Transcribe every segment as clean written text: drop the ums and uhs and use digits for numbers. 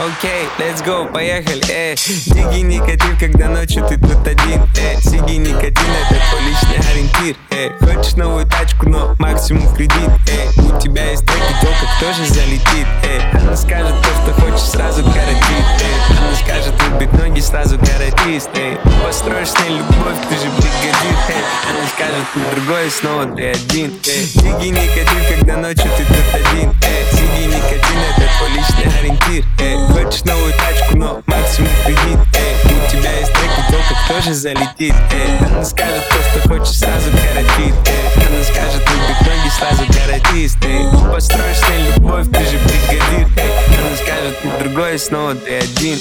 Окей, let's go, поехали, Диги никотин, когда ночью ты тут один, Сиги никотин, это твой личный ориентир, Хочешь новую тачку, но максимум в кредит, У тебя есть треки, только кто же залетит, Она скажет то, что хочешь, сразу коротит, Она скажет, любит ноги, сразу каратист, Построишь с ней любовь, ты же бригадир, Она скажет, ты другой, снова ты один, Диги никотин, когда ночью ты тут один, Сиги никотин, это твой личный ориентир, Хочешь новую тачку, но максимум в кредит, У тебя есть треки, только кто же залетит, Она скажет то, что хочешь, сразу коротит, Она скажет, любит ноги, сразу каратист, Построишь с ней любовь, ты же бригадир, Она скажет, ты другой, снова ты один,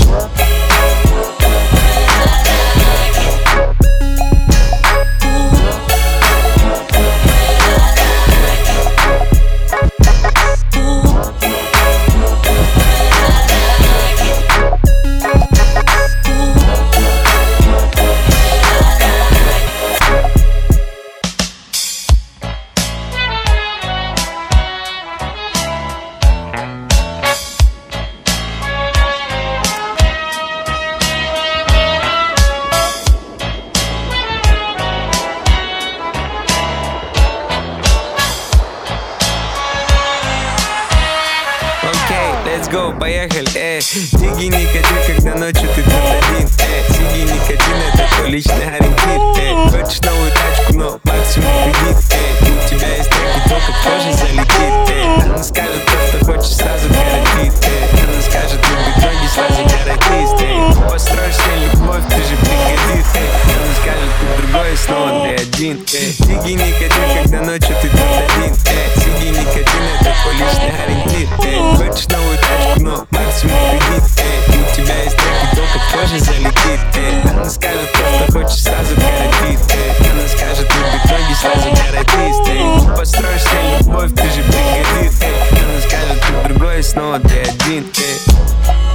Let's go, поехали, Диги никотин, когда ночью ты тут один, Сиги никотин, это твой личный ориентир, Хочешь новую тачку, но максимум кредит, У тебя есть треки, только кто же залетит, Она скажет то, что хочешь, сразу коротит, Она скажет, любит ноги, сразу каратист, Построишь с ней любовь, ты же бригадир, Она скажет, ты другой, снова ты один, Диги никотин, когда ночью ты тут один, Сиги никотин, это твой личный ориентир, Хочешь новую тачку, но максимум кредит, У тебя есть треки, только кто же залетит, Она скажет то, что хочешь, сразу коротит, Она скажет, любит ноги, сразу каратист, Построишь с ней любовь, ты же бригадир, Она скажет, ты другой, снова ты один,